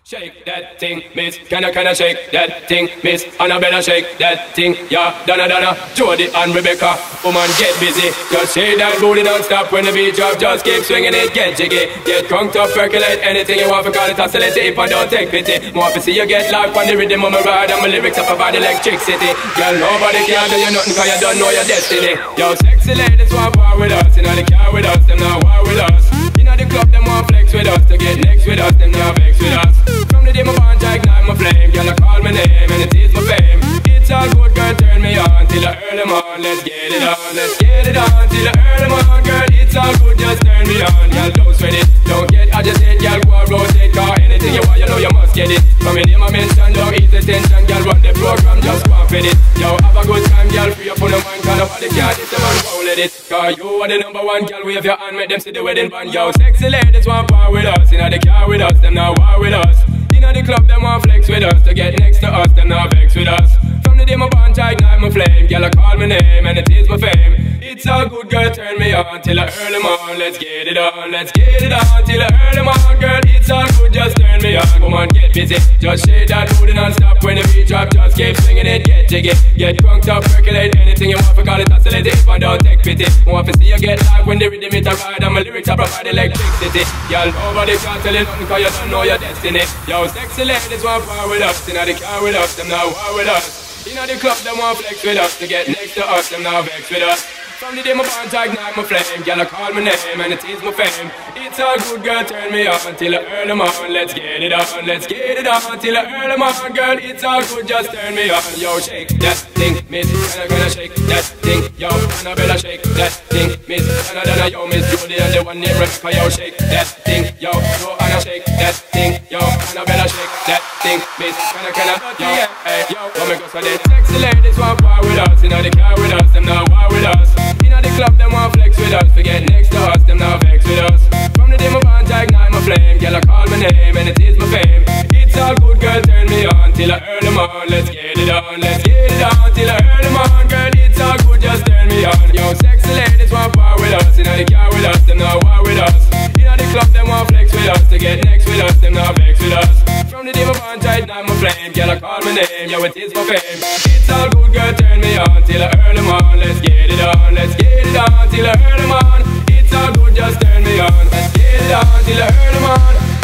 Shake that thing, miss. Can I shake that thing, miss? Annabella, shake that thing, yeah. Donna, Jody and Rebecca. Woman, get busy. Just shake that booty, don't stop when the beat drop. Just keep swinging it, get jiggy. Get crunked up, percolate anything you want for. Call it oscillate if I don't take pity. More to see you get live on the rhythm of my ride. And my lyrics up about electricity. Girl, nobody can do you nothing cause you don't know your destiny. Yo, sexy ladies want war with us. You know they care with us, them not war with us. You know the club, them want flex with us. To get next with us, them not vex with us. From the day my bond, I ignite my flame. Girl, I call my name and it is my fame. It's all good, girl, turn me on till I earn them on. Let's get it on, let's get it on till I earn them on. Girl, it's all good, just turn me on. Girl, don't sweat it, don't get agitated. Girl, go and rotate, cause anything you want, you know you must get it. From your name I mention, don't ease the tension. Girl, run the program, just go and fit it. Yo, have a good time, girl, free up on the mind. Cause nobody can't hit the man, won't let it. Cause you are the number one, girl, wave your hand, make them see the wedding band. Yo, sexy ladies want power with us. You know they care with us, them not war with us. Inna the club, them want flex with us. To get next to us, them not vex with us. From the day my bond, I ignite my flame. Girl, I call my name and it is my fame. It's all good, girl, turn me on till I earn them on. Let's get it on, let's get it on till I earn them on. Girl, it's all good, just turn me on. Come on, get busy, just shake that booty non-stop. When the beat drop, just keep swinging it, get jiggy. Get crunked up, percolate anything you want for. Call it oscillate if I don't take pity. Want to see you get live when the rhythm it a ride. And my lyrics are provide electricity. Girl, nobody can tell you nothing cause you don't know your destiny. Yo, sexy ladies want power with us. Inna the car with us, them not war with us. Inna the club, them want flex with us. To get next to us, them not vex with us. From the day my bond, I ignite my flame. Girl, I call my name and it is my fame. It's all good, girl, turn me on till I earn them on. Let's get it on, let's get it on till I earn them on. Girl, it's all good, just turn me on. Yo, shake that thing, miss. Can I shake that thing? Yo, Annabella, shake that thing, miss. Donna, yo, miss Judy and the one named Rebecca. Yo, shake that thing, yo, Anna, shake that thing, yo, Annabella, shake that thing, miss. Can I, yo, hey, yo, come and go so then. Sexy ladies want war with us, you know they care with us, them not war with us. Inna the club, them want flex with us. Forget next to us, them not vex with us. From the day my bond, I ignite my flame. Girl, I call my name and it is my fame. It's all good, girl, turn me on till I earn them on. Let's get it on, let's get it on till I earn them on. Girl, it's all good, just turn me on. Yo, sexy ladies want power with us. Inna the car with us, them not war with us. Inna the club, them want flex with us. To get next with us, them not vex with us. From the day my bond, I ignite my flame. Girl, I call my name, yo, it is my fame. It's all good, girl, turn me on till I earn them on. Let's get it on, let's get it on till I earn them on. It's all good, just turn me on. Let's get it on till I earn them on.